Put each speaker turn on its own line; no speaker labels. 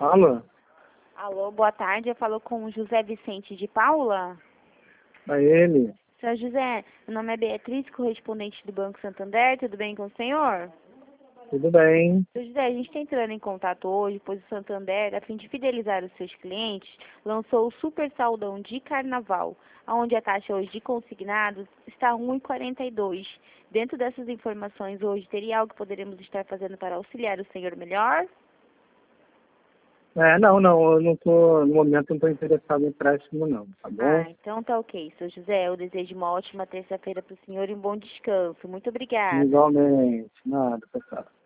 Alô?
Alô, boa tarde. Eu falo com o José Vicente de Paula.
É ele?
Senhor José, meu nome é Beatriz, correspondente do Banco Santander. Tudo bem com o senhor?
Tudo bem?
Senhor José, a gente está entrando em contato hoje, pois o Santander, a fim de fidelizar os seus clientes, lançou o Super Saldão de Carnaval, onde a taxa hoje de consignados está 1,42. Dentro dessas informações hoje, teria algo que poderemos estar fazendo para auxiliar o senhor melhor?
Não, eu não tô, no momento não estou interessado em empréstimo não, tá bom?
Então tá ok, senhor José. Eu desejo uma ótima terça-feira para o senhor e um bom descanso. Muito obrigada.
Igualmente, nada, pessoal.